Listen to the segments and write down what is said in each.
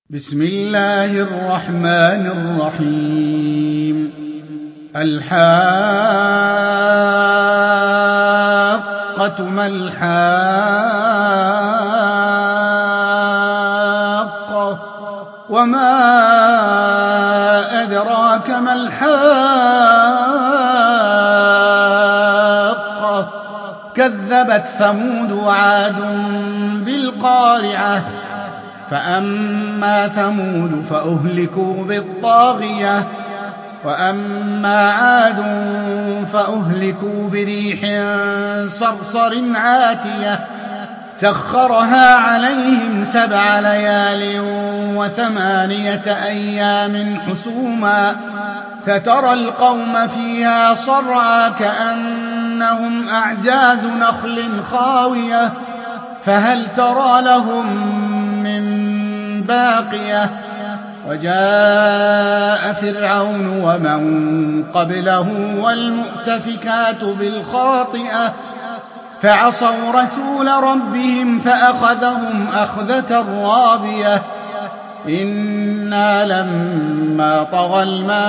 بسم الله الرحمن الرحيم. الحاقة ما الحاقة وما أدراك ما الحاقة كذبت ثمود وعاد بالقارعة فأما ثمود فأهلكوا بالطاغية وأما عاد فأهلكوا بريح صرصر عاتية سخرها عليهم 7 ليال و8 أيام حسوما فترى القوم فيها صرعى كأنهم أعجاز نخل خاوية فهل ترى لهم من باقية وجاء فرعون ومن قبله والمؤتفكات بالخاطئة فعصوا رسول ربهم فأخذهم أخذة رابية إنا لما طغى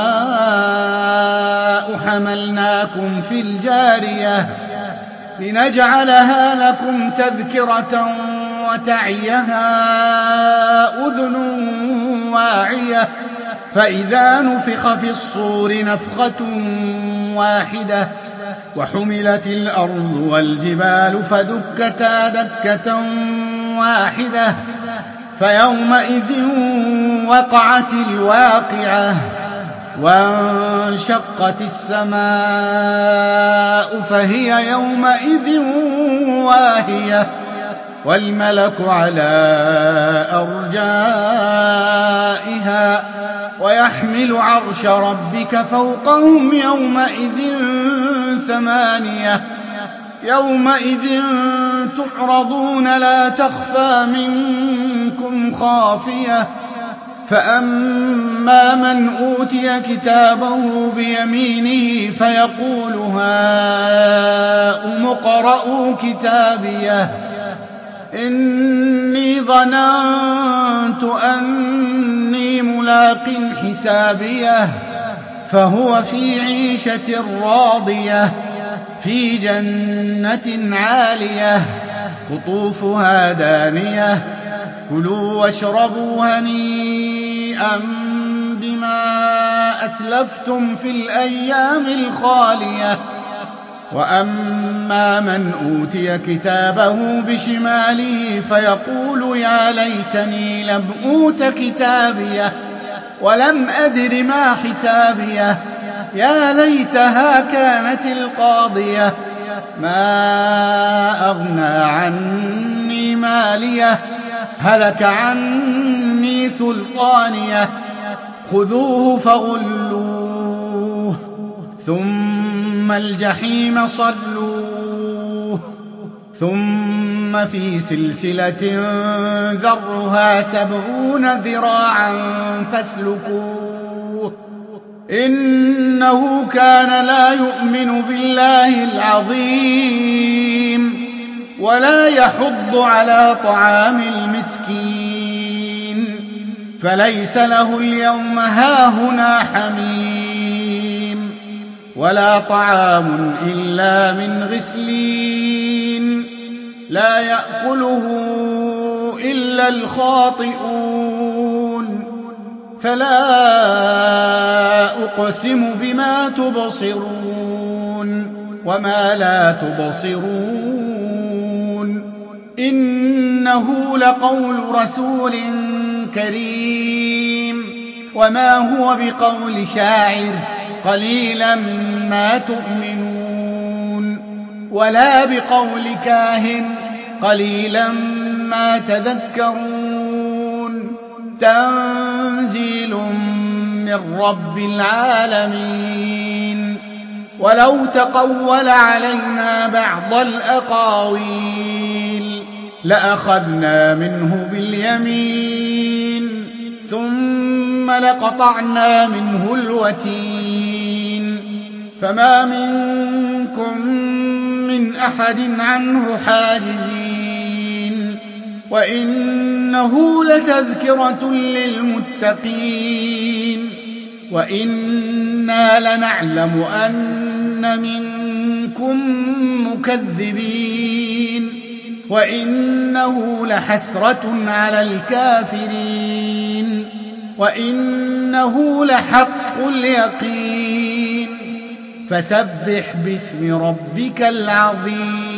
الماء حملناكم في الجارية لنجعلها لكم تذكرة وتعيها أذن واعية فإذا نفخ في الصور نفخة واحدة وحملت الأرض والجبال فدكتا دكة واحدة فيومئذ وقعت الواقعة وانشقت السماء فهي يومئذ واهية والملك على أرجائها ويحمل عرش ربك فوقهم يومئذ 8 يومئذ تعرضون لا تخفى منكم خافية فأما من أوتي كتابه بيمينه فيقول هاؤم اقرءوا كتابيه إني ظننت أني ملاق حسابيه فهو في عيشة راضية في جنة عالية قطوفها دانية كلوا واشربوا هنيئا بما أسلفتم في الأيام الخالية وأما من أوتي كتابه بشماله فيقول يا ليتني لم أوت كتابيه ولم أدر ما حسابيه يا ليتها كانت القاضية ما أغنى عني ماليه هلك عني سلطانيه خذوه فغلوه ثم الجحيم صلوه ثم في سلسلة ذرها 70 ذراعا فاسلكوه إنه كان لا يؤمن بالله العظيم ولا يحض على طعام المسكين فليس له اليوم هاهنا حميم ولا طعام إلا من غسلين لا يأكله إلا الخاطئون فلا أقسم بما تبصرون وما لا تبصرون إنه لقول رسول كريم وما هو بقول شاعر قليلا ما تؤمنون ولا بقول كاهن قليلا ما تذكرون تنزيل من رب العالمين ولو تقول علينا بعض الأقاويل لأخذنا منه باليمين ثم لقطعنا منه الوتين فما منكم من أحد عنه حاجزين وإن وإنه لتذكرة للمتقين وإنا لنعلم أن منكم مكذبين وإنه لحسرة على الكافرين وإنه لحق اليقين فسبح باسم ربك العظيم